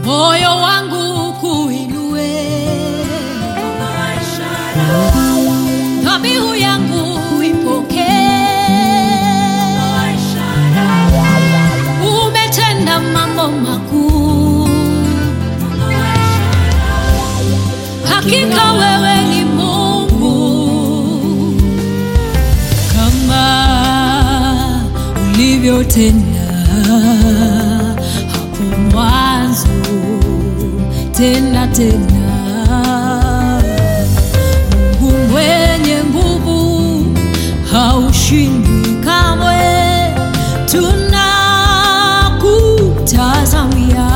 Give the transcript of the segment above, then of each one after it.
moyo wangu kuinue, dhabihu yangu ipokee. Umetenda mambo makuu, hakika wewe ni Mungu. Kama ulivyotenda hapo mwanzo, tena tena. Mungu mwenye nguvu, haushindwi kamwe. Tunakutazamia,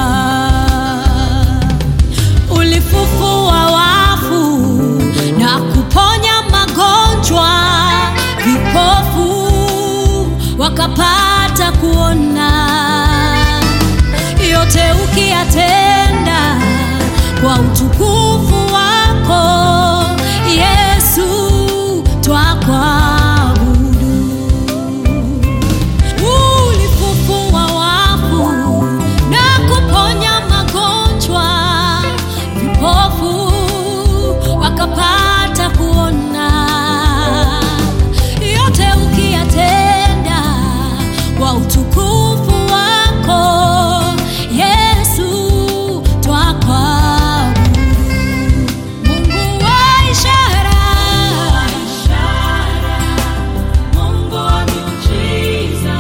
ulifufua wafu na kuponya magonjwa, vipofu wakapata kuona. Yote ukiyatenda kwa utukufu wako, Yesu twakuabudu. Ulifufua wafu na kuponya magonjwa, vipofu wakapata kuona. Yote ukiyatenda kwa utukufu wako, Yesu twakuabudu. Mungu wa ishara, Mungu wa miujiza,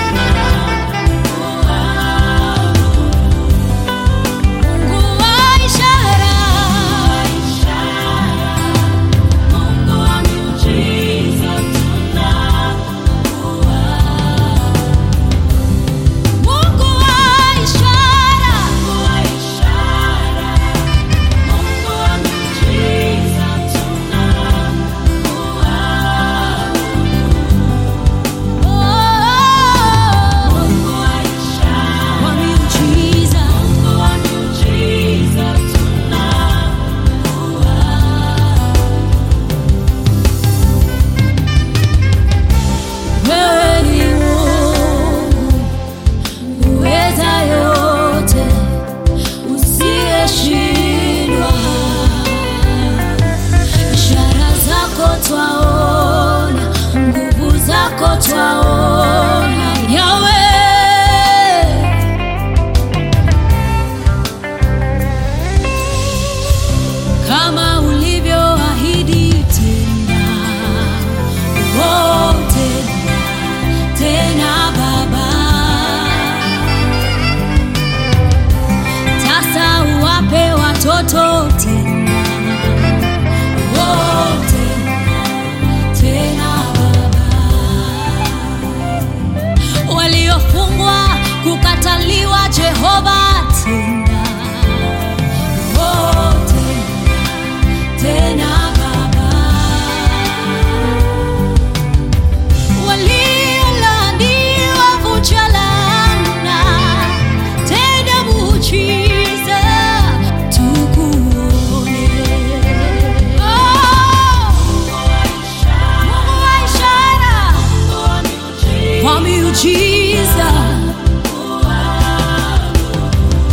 Mungu wa ishara, Mungu wa miujiza, Mungu wa ishara, Mungu wa miujiza, wewe ni Mungu uweza yote, usiyeshindwa. Ishara zako twaona, nguvu zako twaona, Yahweh. Kama ulivyoahidi tena, oh, tena, tena Baba. Sasa uwape watoto tena, oh, tena, tena Baba. Waliofungwa kukataliwa, Jehova tena, oh, tena, tena Baba. Waliolaaniwa vunja laana, tenda muujiza tukuone. Mungu wa ishara, kwa miujiza,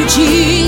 Jesus.